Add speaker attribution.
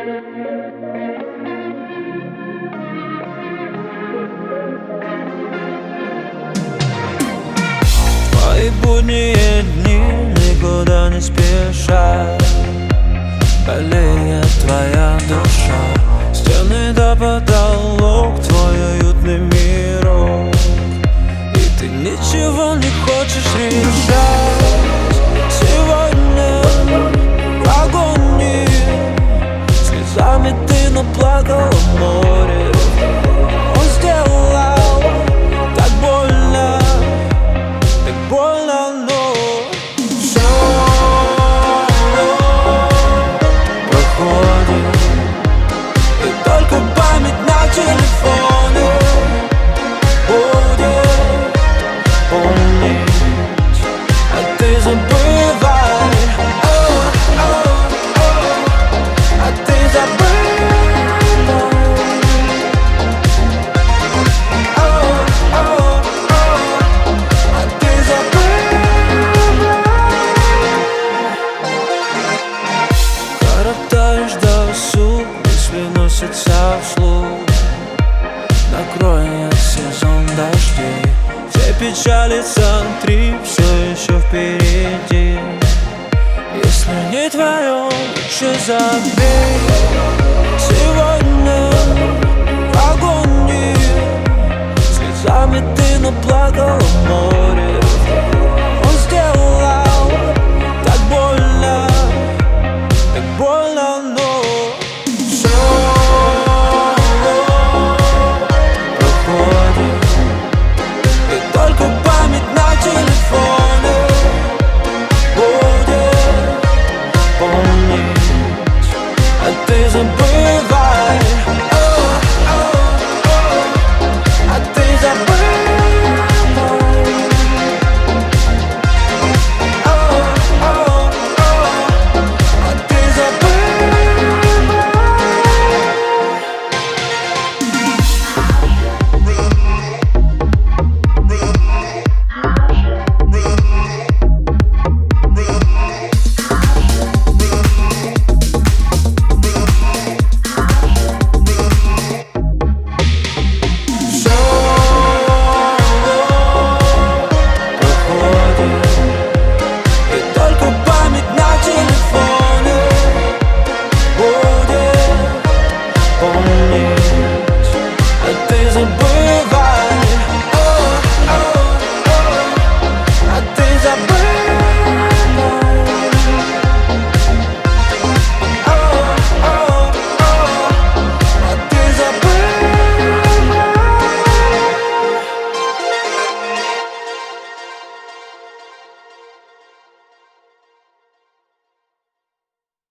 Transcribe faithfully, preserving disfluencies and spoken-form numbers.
Speaker 1: Твои будние дни никуда не спешат, болеет твоя душа. Стены до потолок, твой уютный мирок, и ты ничего не хочешь решать. Сегодня в агонии, слезами ты наплакала море. Он сделал так больно, так больно, но все проходит, и только память на телефоне будет помнить, а ты забывай, о, о, о, а ты забывай, о, о, о, а ты забывай. Коротаешь досуг, мысли носятся вслух. Накроет сезон дождей, все печали сотри, все еще впереди. Если не твое, лучше забей. Сегодня в агонии, слезами ты наплакала море. Он сделал так больно, так больно, но все проходит, и только память на телефоне будет помнить, а ты забыл.